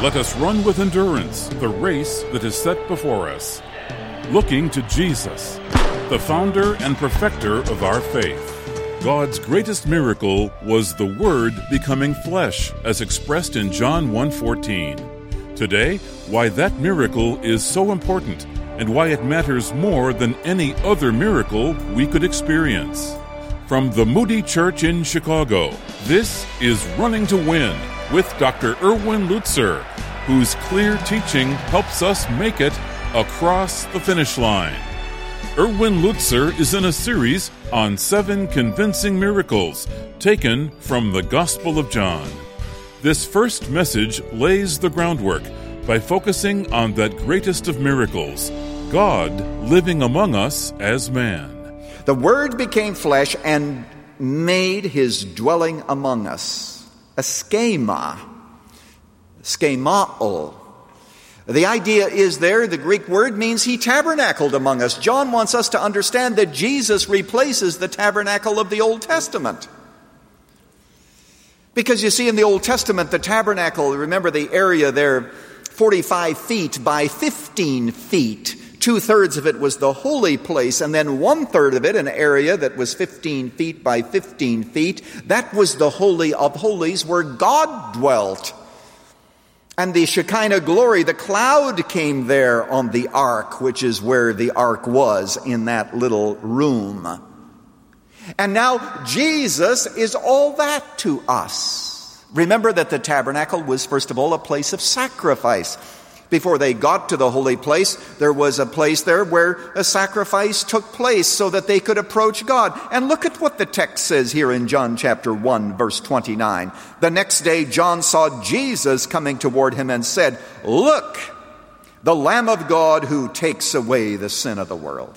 Let us run with endurance the race that is set before us, looking to Jesus, the founder and perfecter of our faith. God's greatest miracle was the Word becoming flesh, as expressed in John 1:14. Today, why that miracle is so important and why it matters more than any other miracle we could experience. From the Moody Church in Chicago, this is Running to Win with Dr. Erwin Lutzer, whose clear teaching helps us make it across the finish line. Erwin Lutzer is in a series on 7 convincing miracles taken from the Gospel of John. This first message lays the groundwork by focusing on that greatest of miracles, God living among us as man. The Word became flesh and made his dwelling among us. A schema. Schemao. The idea is there, the Greek word means he tabernacled among us. John wants us to understand that Jesus replaces the tabernacle of the Old Testament. Because you see, in the Old Testament, the tabernacle, remember the area there, 45 feet by 15 feet. 2/3 of it was the holy place, and then 1/3 of it, an area that was 15 feet by 15 feet, that was the Holy of Holies where God dwelt. And the Shekinah glory, the cloud came there on the ark, which is where the ark was, in that little room. And now Jesus is all that to us. Remember that the tabernacle was, first of all, a place of sacrifice. Before they got to the holy place, there was a place there where a sacrifice took place so that they could approach God. And look at what the text says here in John chapter 1, verse 29. The next day John saw Jesus coming toward him and said, "Look, the Lamb of God who takes away the sin of the world."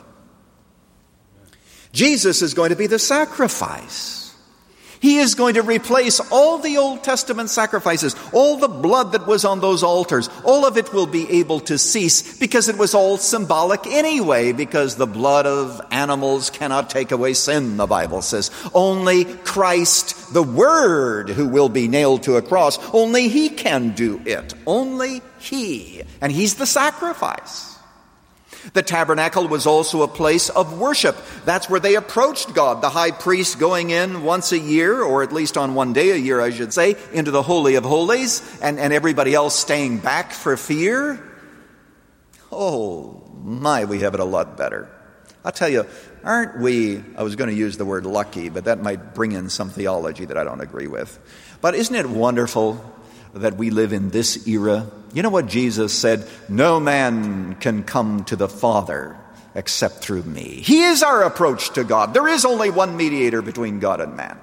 Jesus is going to be the sacrifice. He is going to replace all the Old Testament sacrifices, all the blood that was on those altars. All of it will be able to cease because it was all symbolic anyway, because the blood of animals cannot take away sin, the Bible says. Only Christ, the Word, who will be nailed to a cross, only He can do it. Only He. And He's the sacrifice. The tabernacle was also a place of worship. That's where they approached God. The high priest going in once a year, or at least on one day a year, I should say, into the Holy of Holies, and everybody else staying back for fear. Oh, my, we have it a lot better. I'll tell you, aren't we, I was going to use the word lucky, but that might bring in some theology that I don't agree with. But isn't it wonderful that we live in this era? You know what Jesus said? No man can come to the Father except through me. He is our approach to God. There is only one mediator between God and man.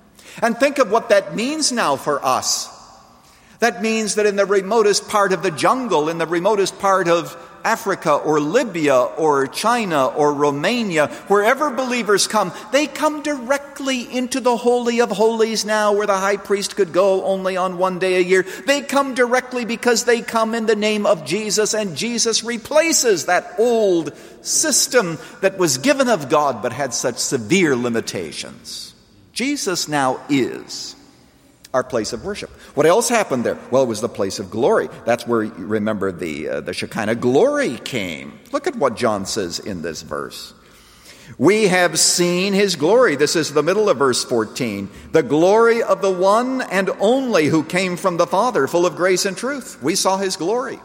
And think of what that means now for us. That means that in the remotest part of the jungle, in the remotest part of Africa or Libya or China or Romania, wherever believers come, they come directly into the Holy of Holies now, where the high priest could go only on one day a year. They come directly because they come in the name of Jesus, and Jesus replaces that old system that was given of God but had such severe limitations. Jesus now is our place of worship. What else happened there? Well, it was the place of glory. That's where, you remember, the Shekinah glory came. Look at what John says in this verse. We have seen his glory. This is the middle of verse 14. The glory of the one and only who came from the Father, full of grace and truth. We saw his glory.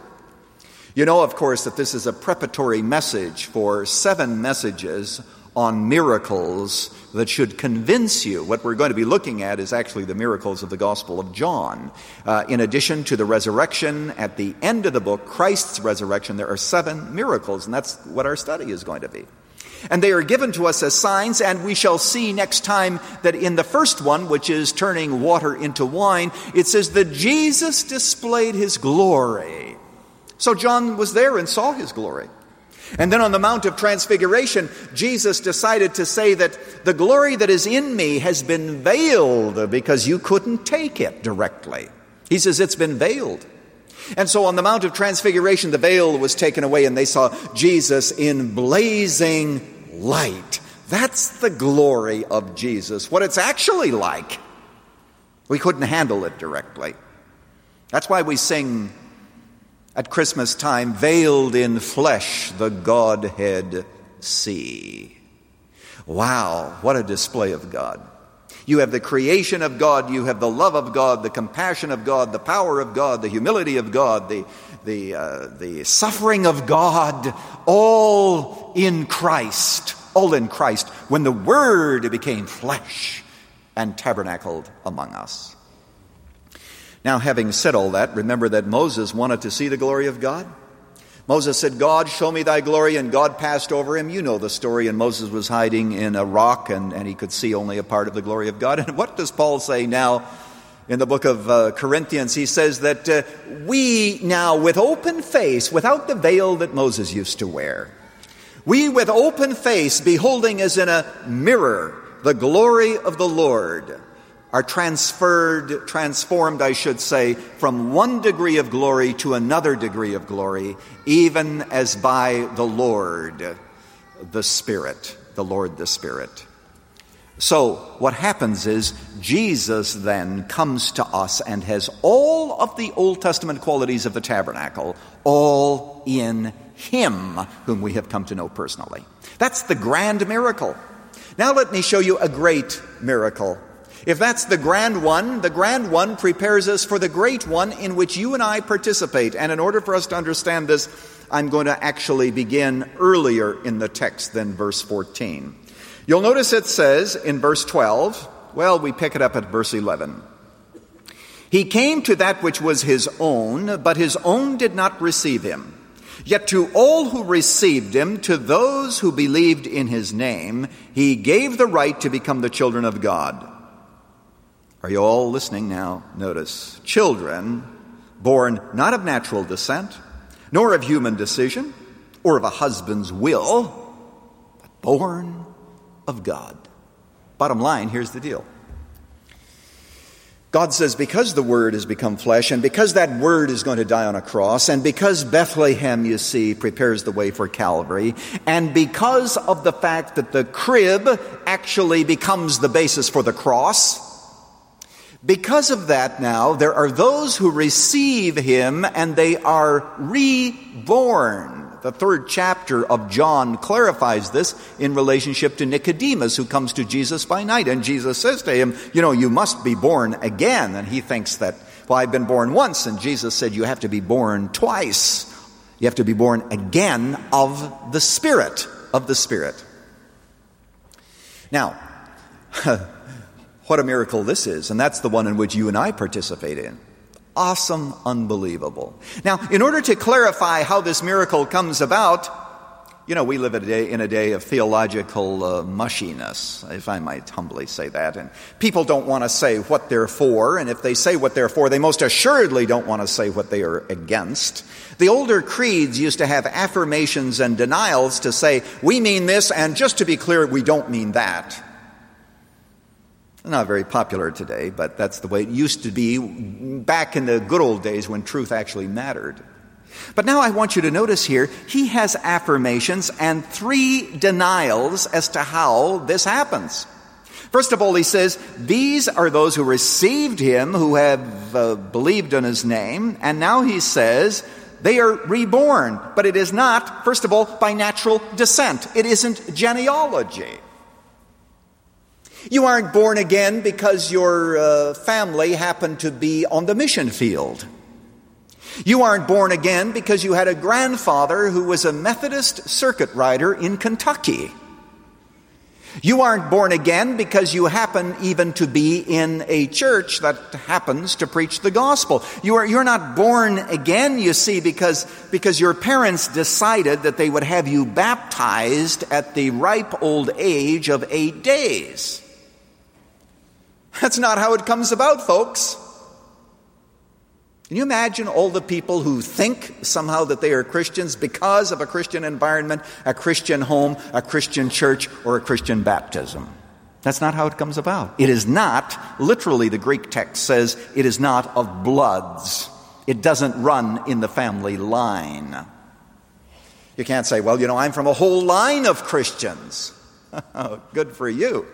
You know, of course, that this is a preparatory message for 7 messages on miracles that should convince you. What we're going to be looking at is actually the miracles of the Gospel of John. In addition to the resurrection at the end of the book, Christ's resurrection, there are 7 miracles, and that's what our study is going to be. And they are given to us as signs, and we shall see next time that in the first one, which is turning water into wine, it says that Jesus displayed his glory. So John was there and saw his glory. And then on the Mount of Transfiguration, Jesus decided to say that the glory that is in me has been veiled because you couldn't take it directly. He says it's been veiled. And so on the Mount of Transfiguration, the veil was taken away and they saw Jesus in blazing light. That's the glory of Jesus, what it's actually like. We couldn't handle it directly. That's why we sing At Christmas time, veiled in flesh, the Godhead see. Wow, what a display of God. You have the creation of God, you have the love of God, the compassion of God, the power of God, the humility of God, the suffering of God, all in Christ, when the Word became flesh and tabernacled among us. Now, having said all that, remember that Moses wanted to see the glory of God. Moses said, God, show me thy glory, and God passed over him. You know the story, and Moses was hiding in a rock, and he could see only a part of the glory of God. And what does Paul say now in the book of Corinthians? He says that we now, with open face, without the veil that Moses used to wear, we with open face, beholding as in a mirror the glory of the Lord, are transformed, I should say, from one degree of glory to another degree of glory, even as by the Lord, the Spirit. The Lord, the Spirit. So what happens is Jesus then comes to us and has all of the Old Testament qualities of the tabernacle, all in Him, whom we have come to know personally. That's the grand miracle. Now let me show you a great miracle. If that's the grand one prepares us for the great one in which you and I participate. And in order for us to understand this, I'm going to actually begin earlier in the text than verse 14. You'll notice it says in verse 12, well, we pick it up at verse 11. He came to that which was his own, but his own did not receive him. Yet to all who received him, to those who believed in his name, he gave the right to become the children of God. Are you all listening now? Notice, children born not of natural descent, nor of human decision, or of a husband's will, but born of God. Bottom line, here's the deal. God says, because the Word has become flesh, and because that Word is going to die on a cross, and because Bethlehem, you see, prepares the way for Calvary, and because of the fact that the crib actually becomes the basis for the cross, because of that now, there are those who receive Him and they are reborn. The 3rd chapter of John clarifies this in relationship to Nicodemus, who comes to Jesus by night. And Jesus says to him, you must be born again. And he thinks that, well, I've been born once. And Jesus said, you have to be born twice. You have to be born again of the Spirit, Now, what a miracle this is, and that's the one in which you and I participate in. Awesome, unbelievable. Now, in order to clarify how this miracle comes about, we live in a day of theological mushiness, if I might humbly say that, and people don't want to say what they're for, and if they say what they're for, they most assuredly don't want to say what they are against. The older creeds used to have affirmations and denials to say, we mean this, and just to be clear, we don't mean that. Not very popular today, but that's the way it used to be back in the good old days when truth actually mattered. But now I want you to notice here, he has affirmations and 3 denials as to how this happens. First of all, he says, these are those who received him, who have believed in his name. And now he says, they are reborn. But it is not, first of all, by natural descent. It isn't genealogy. You aren't born again because your family happened to be on the mission field. You aren't born again because you had a grandfather who was a Methodist circuit rider in Kentucky. You aren't born again because you happen even to be in a church that happens to preach the gospel. You're not born again, you see, because your parents decided that they would have you baptized at the ripe old age of 8 days. That's not how it comes about, folks. Can you imagine all the people who think somehow that they are Christians because of a Christian environment, a Christian home, a Christian church, or a Christian baptism? That's not how it comes about. It is not, literally the Greek text says, it is not of bloods. It doesn't run in the family line. You can't say, well, I'm from a whole line of Christians. Good for you.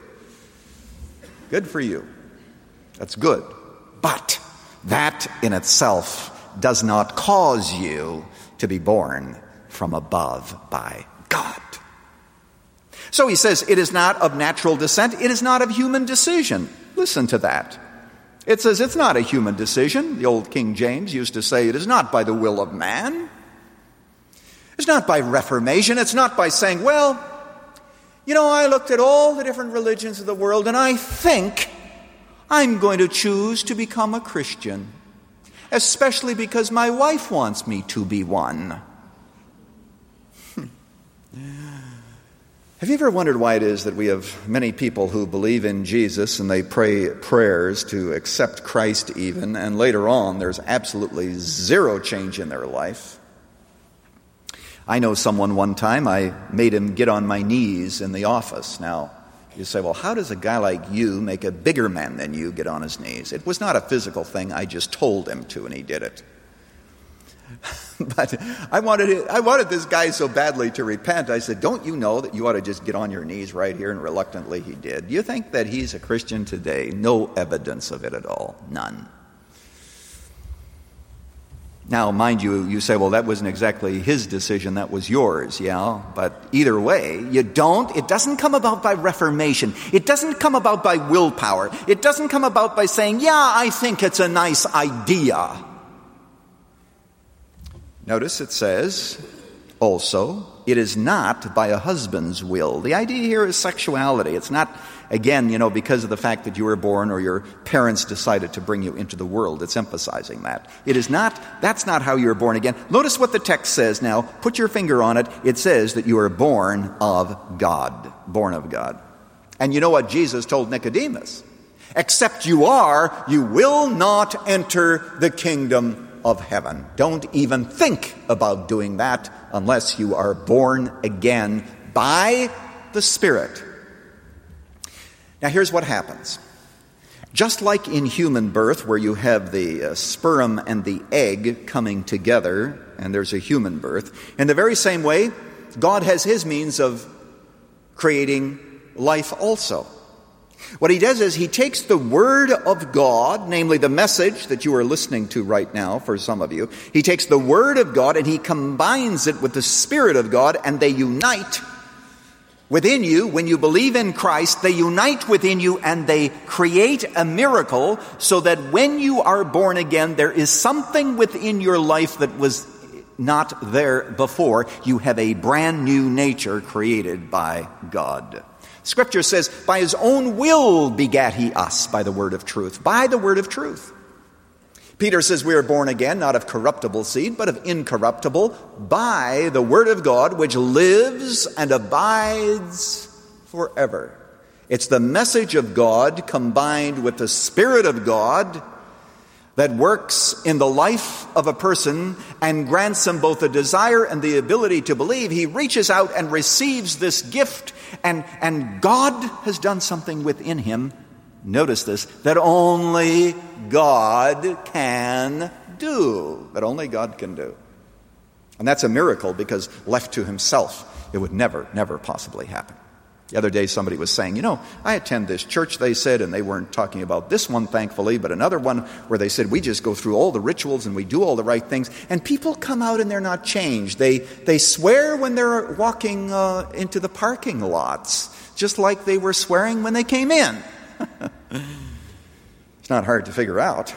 Good for you. That's good. But that in itself does not cause you to be born from above by God. So he says it is not of natural descent, it is not of human decision. Listen to that. It says it's not a human decision. The old King James used to say it is not by the will of man. It's not by reformation. It's not by saying, well, I looked at all the different religions of the world and I think I'm going to choose to become a Christian, especially because my wife wants me to be one. Have you ever wondered why it is that we have many people who believe in Jesus and they pray prayers to accept Christ even, and later on there's absolutely zero change in their life? I know someone one time, I made him get on my knees in the office. Now, you say, well, how does a guy like you make a bigger man than you get on his knees? It was not a physical thing. I just told him to, and he did it. But I wanted this guy so badly to repent. I said, don't you know that you ought to just get on your knees right here? And reluctantly he did. You think that he's a Christian today? No evidence of it at all. None. Now, mind you, you say, well, that wasn't exactly his decision, that was yours, yeah? But either way, it doesn't come about by reformation. It doesn't come about by willpower. It doesn't come about by saying, yeah, I think it's a nice idea. Notice it says, also, it is not by a husband's will. The idea here is sexuality. It's not, again, because of the fact that you were born or your parents decided to bring you into the world. It's emphasizing that. That's not how you're born again. Notice what the text says now. Put your finger on it. It says that you are born of God. Born of God. And you know what Jesus told Nicodemus? Except you will not enter the kingdom of heaven. Don't even think about doing that unless you are born again by the Spirit. Now here's what happens. Just like in human birth, where you have the sperm and the egg coming together, and there's a human birth, in the very same way, God has his means of creating life also. What he does is he takes the Word of God, namely the message that you are listening to right now for some of you. He takes the Word of God and he combines it with the Spirit of God, and they unite within you. When you believe in Christ, they unite within you and they create a miracle so that when you are born again, there is something within your life that was not there before. You have a brand new nature created by God. Scripture says, by his own will begat he us by the word of truth. By the word of truth. Peter says we are born again, not of corruptible seed, but of incorruptible, by the word of God, which lives and abides forever. It's the message of God combined with the Spirit of God that works in the life of a person and grants him both the desire and the ability to believe. He reaches out and receives this gift, and God has done something within him, notice this, that only God can do. That only God can do. And that's a miracle, because left to himself, it would never possibly happen. The other day somebody was saying, I attend this church, they said, and they weren't talking about this one, thankfully, but another one where they said, we just go through all the rituals and we do all the right things, and people come out and they're not changed. They swear when they're walking into the parking lots, just like they were swearing when they came in. It's not hard to figure out.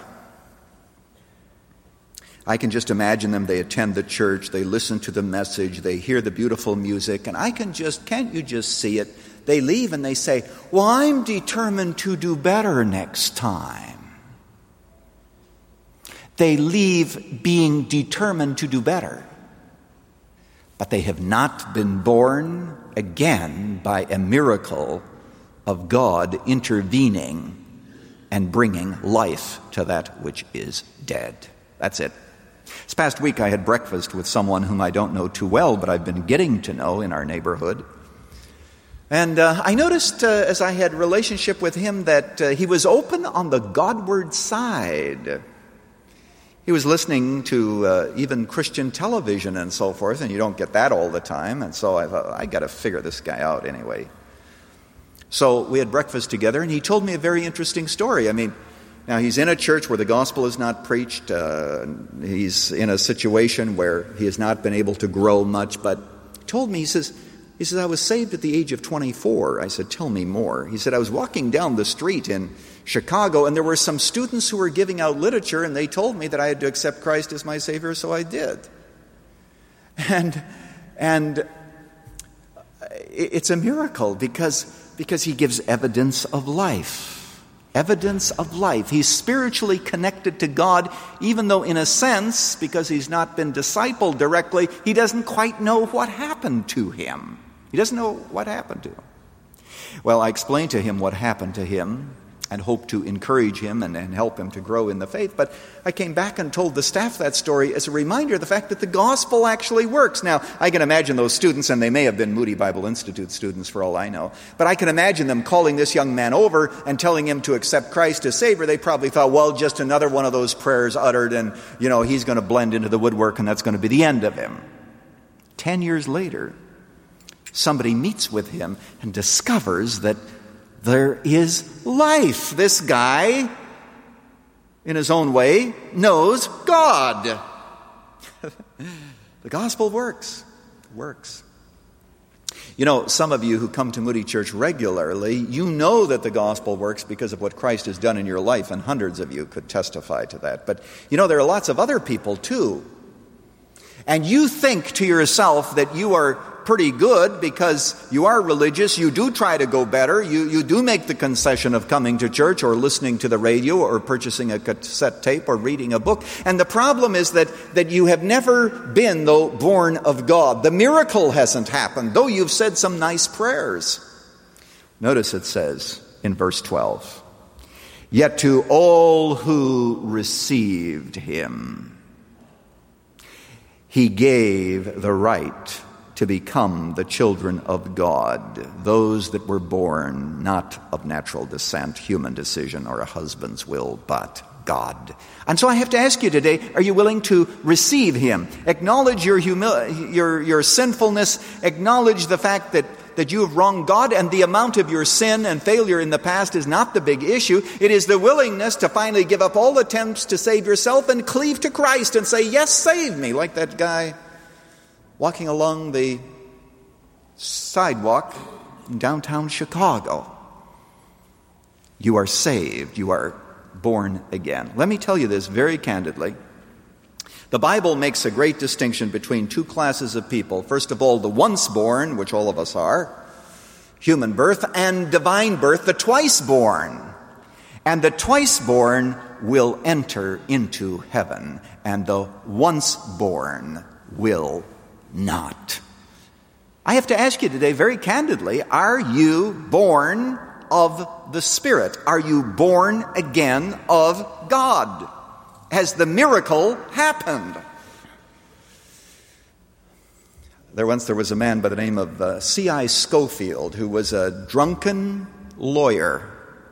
I can just imagine them. They attend the church, they listen to the message, they hear the beautiful music, and can't you just see it? They leave and they say, well, I'm determined to do better next time. They leave being determined to do better. But they have not been born again by a miracle of God intervening and bringing life to that which is dead. That's it. This past week I had breakfast with someone whom I don't know too well, but I've been getting to know in our neighborhood. And I noticed as I had relationship with him that he was open on the Godward side. He was listening to even Christian television and so forth, and you don't get that all the time. And so I thought, I got to figure this guy out anyway. So we had breakfast together, and he told me a very interesting story. I mean, Now, he's in a church where the gospel is not preached. He's in a situation where he has not been able to grow much, but he told me, he says, I was saved at the age of 24. I said, tell me more. He said, I was walking down the street in Chicago, and there were some students who were giving out literature, and they told me that I had to accept Christ as my Savior, so I did. And it's a miracle because he gives evidence of life. Evidence of life. He's spiritually connected to God, even though in a sense, because he's not been discipled directly, he doesn't quite know what happened to him. He doesn't know what happened to him. Well, I explained to him what happened to him and hoped to encourage him and help him to grow in the faith. But I came back and told the staff that story as a reminder of the fact that the gospel actually works. Now, I can imagine those students, and they may have been Moody Bible Institute students for all I know, but I can imagine them calling this young man over and telling him to accept Christ as Savior. They probably thought, well, just another one of those prayers uttered, and, he's going to blend into the woodwork, and that's going to be the end of him. 10 years later, somebody meets with him and discovers that there is life. This guy, in his own way, knows God. The gospel works. It works. Some of you who come to Moody Church regularly, you know that the gospel works because of what Christ has done in your life, and hundreds of you could testify to that. But, there are lots of other people, too. And you think to yourself that you are pretty good because you are religious, you do try to go better, you do make the concession of coming to church or listening to the radio or purchasing a cassette tape or reading a book. And the problem is that you have never been, though, born of God. The miracle hasn't happened, though you've said some nice prayers. Notice it says in verse 12, yet to all who received him, he gave the right to become the children of God, those that were born not of natural descent, human decision, or a husband's will, but God. And so I have to ask you today, are you willing to receive him? Acknowledge your sinfulness, acknowledge the fact that you have wronged God, and the amount of your sin and failure in the past is not the big issue. It is the willingness to finally give up all attempts to save yourself and cleave to Christ and say, yes, save me, like that guy walking along the sidewalk in downtown Chicago. You are saved. You are born again. Let me tell you this very candidly. The Bible makes a great distinction between two classes of people. First of all, the once born, which all of us are, human birth, and divine birth, the twice born. And the twice born will enter into heaven, and the once born will not. I have to ask you today very candidly, are you born of the Spirit? Are you born again of God? Has the miracle happened? There was a man by the name of C.I. Scofield, who was a drunken lawyer.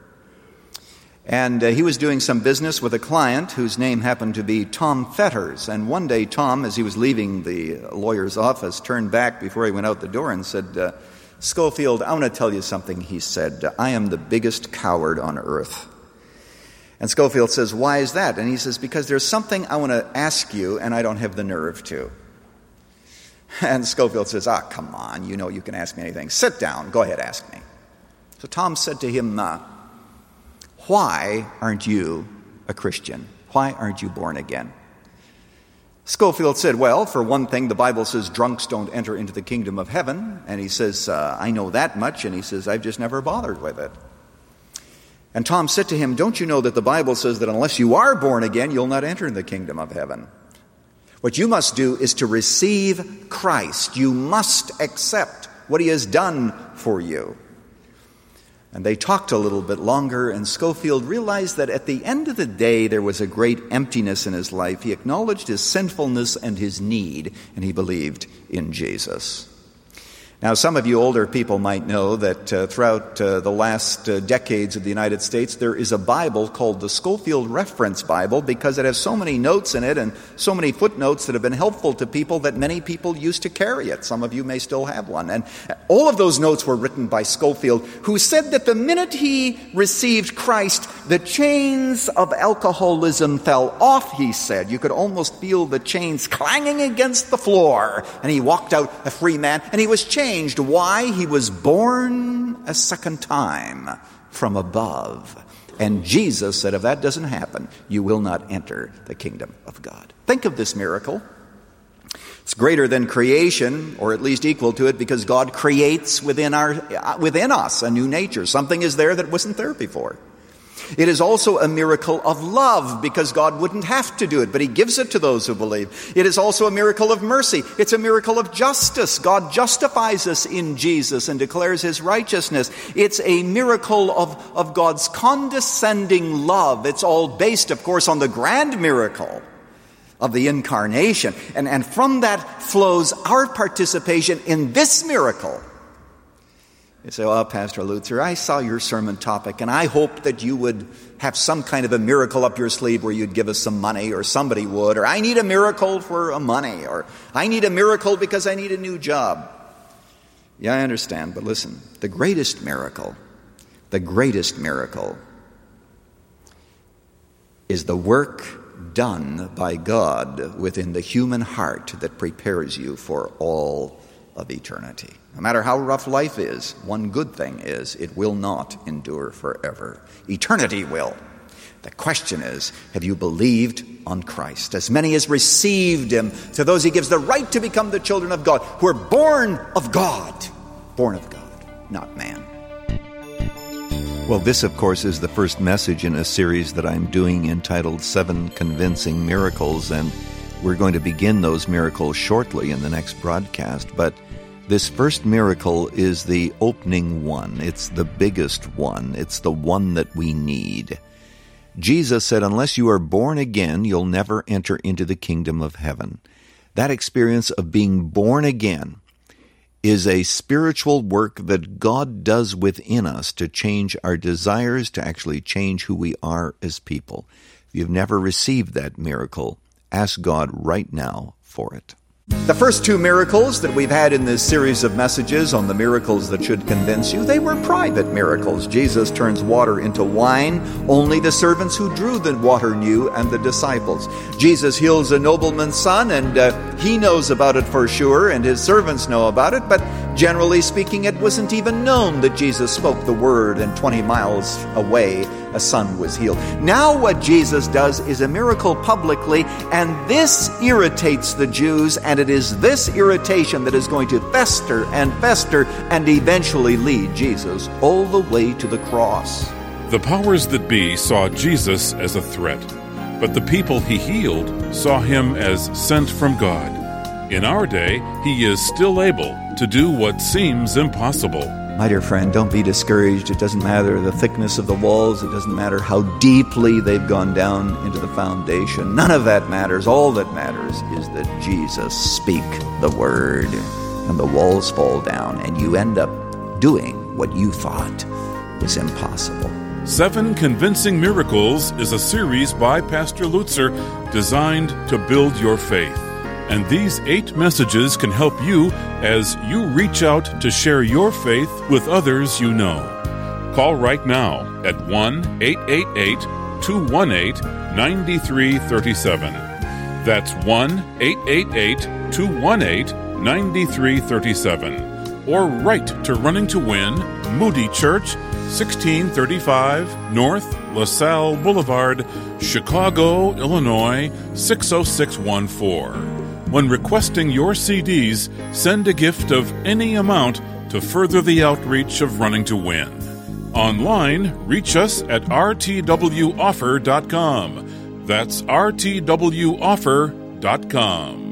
And he was doing some business with a client whose name happened to be Tom Fetters. And one day Tom, as he was leaving the lawyer's office, turned back before he went out the door and said, Scofield, I want to tell you something. He said, I am the biggest coward on earth. And Scofield says, why is that? And he says, because there's something I want to ask you and I don't have the nerve to. And Scofield says, come on, you can ask me anything. Sit down, go ahead, ask me. So Tom said to him, why aren't you a Christian? Why aren't you born again? Scofield said, well, for one thing, the Bible says drunks don't enter into the kingdom of heaven. And he says, I know that much. And he says, I've just never bothered with it. And Tom said to him, don't you know that the Bible says that unless you are born again, you'll not enter the kingdom of heaven? What you must do is to receive Christ. You must accept what he has done for you. And they talked a little bit longer, and Scofield realized that at the end of the day, there was a great emptiness in his life. He acknowledged his sinfulness and his need, and he believed in Jesus. Now, some of you older people might know that throughout the last decades of the United States, there is a Bible called the Scofield Reference Bible because it has so many notes in it and so many footnotes that have been helpful to people that many people used to carry it. Some of you may still have one. And all of those notes were written by Scofield, who said that the minute he received Christ, the chains of alcoholism fell off, he said. You could almost feel the chains clanging against the floor. And he walked out a free man, and he was changed. Why? He was born a second time from above. And Jesus said, if that doesn't happen, you will not enter the kingdom of God. Think of this miracle. It's greater than creation, or at least equal to it, because God creates within us a new nature. Something is there that wasn't there before. It is also a miracle of love, because God wouldn't have to do it, but he gives it to those who believe. It is also a miracle of mercy. It's a miracle of justice. God justifies us in Jesus and declares his righteousness. It's a miracle of God's condescending love. It's all based, of course, on the grand miracle of the incarnation. And from that flows our participation in this miracle. You say, well, Pastor Lutzer, I saw your sermon topic, and I hope that you would have some kind of a miracle up your sleeve where you'd give us some money, or somebody would, or I need a miracle for money, or I need a miracle because I need a new job. Yeah, I understand, but listen, the greatest miracle is the work done by God within the human heart that prepares you for all of eternity. No matter how rough life is, one good thing is it will not endure forever. Eternity will. The question is, have you believed on Christ? As many as received him, to those he gives the right to become the children of God, who are born of God, not man. Well, this, of course, is the first message in a series that I'm doing entitled 7 Convincing Miracles, and we're going to begin those miracles shortly in the next broadcast, but this first miracle is the opening one. It's the biggest one. It's the one that we need. Jesus said, unless you are born again, you'll never enter into the kingdom of heaven. That experience of being born again is a spiritual work that God does within us to change our desires, to actually change who we are as people. If you've never received that miracle, ask God right now for it. The first 2 miracles that we've had in this series of messages on the miracles that should convince you, they were private miracles. Jesus turns water into wine. Only the servants who drew the water knew, and the disciples. Jesus heals a nobleman's son, and he knows about it for sure, and his servants know about it, but generally speaking, it wasn't even known that Jesus spoke the word, and 20 miles away, a son was healed. Now what Jesus does is a miracle publicly, and this irritates the Jews, and it is this irritation that is going to fester and eventually lead Jesus all the way to the cross. The powers that be saw Jesus as a threat, but the people he healed saw him as sent from God. In our day, he is still able to do what seems impossible. My dear friend, don't be discouraged. It doesn't matter the thickness of the walls. It doesn't matter how deeply they've gone down into the foundation. None of that matters. All that matters is that Jesus speak the word, and the walls fall down, and you end up doing what you thought was impossible. 7 Convincing Miracles is a series by Pastor Lutzer designed to build your faith. And these 8 messages can help you as you reach out to share your faith with others you know. Call right now at 1-888-218-9337. That's 1-888-218-9337. Or write to Running to Win, Moody Church, 1635 North LaSalle Boulevard, Chicago, Illinois, 60614. When requesting your CDs, send a gift of any amount to further the outreach of Running to Win. Online, reach us at rtwoffer.com. That's rtwoffer.com.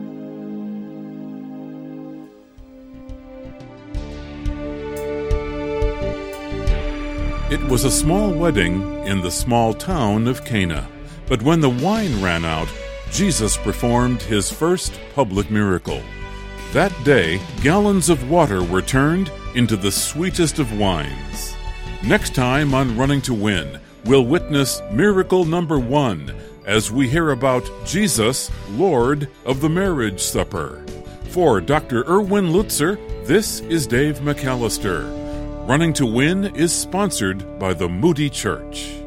It was a small wedding in the small town of Cana, but when the wine ran out, Jesus performed his first public miracle. That day, gallons of water were turned into the sweetest of wines. Next time on Running to Win, we'll witness miracle number 1 as we hear about Jesus, Lord of the Marriage Supper. For Dr. Erwin Lutzer, this is Dave McAllister. Running to Win is sponsored by the Moody Church.